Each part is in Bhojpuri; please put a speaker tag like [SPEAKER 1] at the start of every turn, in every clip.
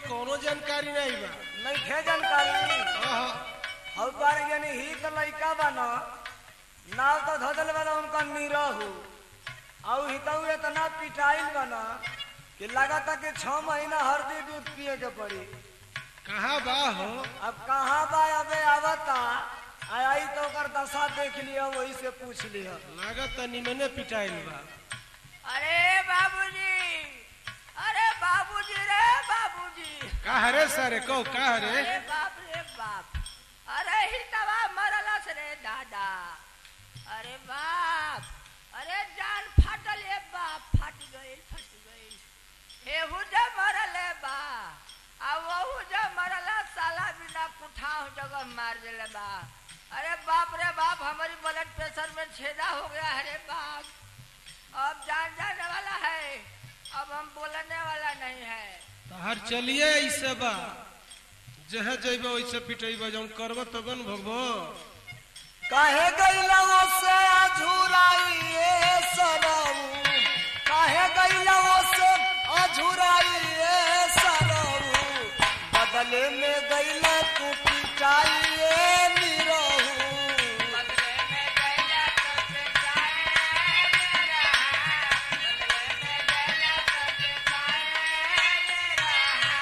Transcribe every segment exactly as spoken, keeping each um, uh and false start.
[SPEAKER 1] कोनो जानकारी नहीं बा।
[SPEAKER 2] नहीं खे जानकारी
[SPEAKER 1] हाँ
[SPEAKER 2] हौ बार यानी ही तो लइका बा न नाव तो धदल वाला उनका नीरहू और हितऊ इतना पिटाइल बा न कि लगाता कि छह महीना हरदी दूध पिए के पड़ी।
[SPEAKER 1] कहाँ बा हो?
[SPEAKER 2] अब कहाँ बा अबे आवता आई तो कर दशा देख लिया वही से पूछ लिया।
[SPEAKER 1] लागत तो निमने पिटाइल बा।
[SPEAKER 3] अरे बाबूजी, अरे बाबूजी रे बाबूजी।
[SPEAKER 1] कहा रे सर को कहा रे?
[SPEAKER 3] अरे बाप रे बाप, अरे ही तवा मरलस रे दादा। अरे बाप, अरे जान फाटल है बाप, फाट गई फट गई। एहू जे मरले बा आ वहू जे मरला साला बिना कुठाव जगह मार देले बा। अरे बाप रे बाप, हमारी ब्लड प्रेशर में छेदा हो गया है रे बाप। अब जान जाने वाला है, अब हम बोलने वाला नहीं है।
[SPEAKER 1] तो हर चलिए ऐसे बा जह जइबे वैसे पिटेबे जौन करबो तब न भगबो।
[SPEAKER 2] काहे गइला से अझुराइए सरऊ, काहे गइला से अझुराइए सरऊ, बदले में गइला तू पिटाइए निरहू।
[SPEAKER 3] बदले में गइला तो पिटाए मेरा, बदले में गइला तो पिटाए मेरा।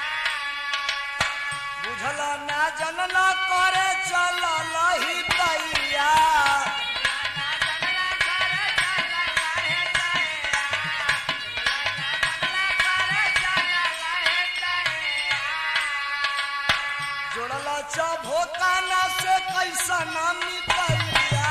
[SPEAKER 2] बुझल ना जनला करे चलल ही दैया, जोड़ल चभोकाना से कैसा ना मिटैया।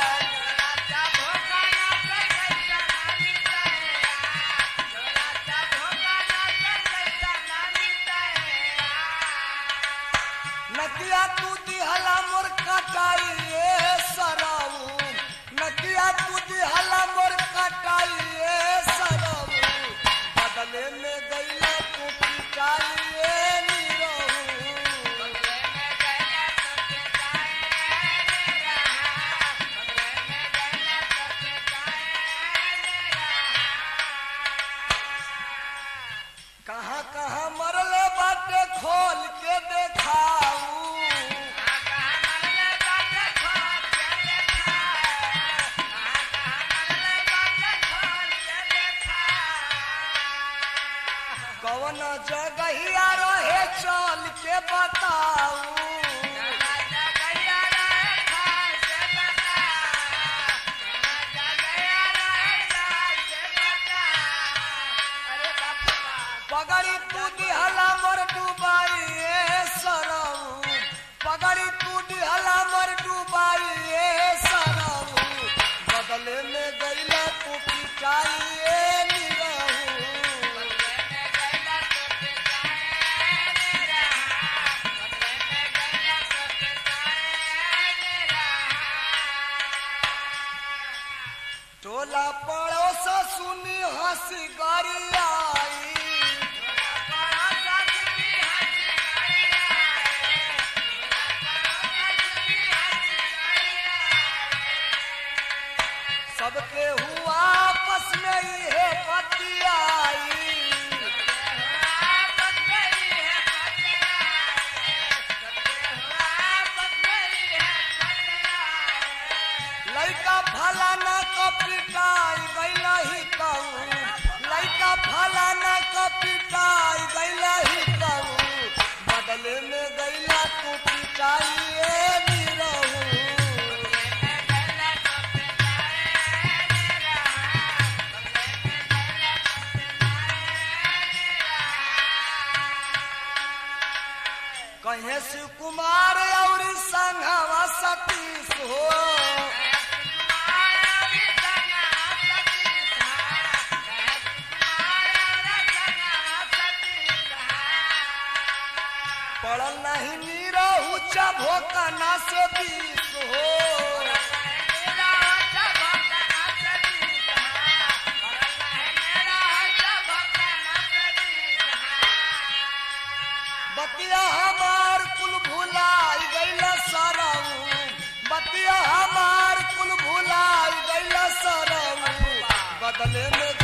[SPEAKER 2] नकिया तू दिहला मोर कटाइए सरऊ, नकिया तू दिहला मोर कटाइए सरऊ, बदले में गइला तू पिटाइए निरहू।
[SPEAKER 3] बदले में गइला तो पिटाए मेरा, बदले में गइला तो पिटाए मेरा।
[SPEAKER 2] कहाँ कहाँ मरले बाटे खोल के देखाऊ, कौन जगहिया रहे चल के बताऊ। पगड़ी तू दिहला मोर डुबाइए सरऊ, पगड़ी तू दिहला मोर डुबाइए सरऊ, बदले में गइला तू पिटाइए निरहू। टोला पड़ोस सुनी हंसी गरियाई, सबके हुआ आपस में ये बतियाई। लइका भला न को पिटाई गइला ही कहू, लइका भला न को पिटाई गइला ही कहू, बदले में गइला तू पिटाइए निरहू। कहे शिव कुमार और संघवा सतीश हो, पड़ल नहीं निरहू चभोकाना से बीस हो। बतिया हमार कुल भुलाई गइला सरऊ, बतिया हमार कुल भुलाई गइला सरऊ, बदले में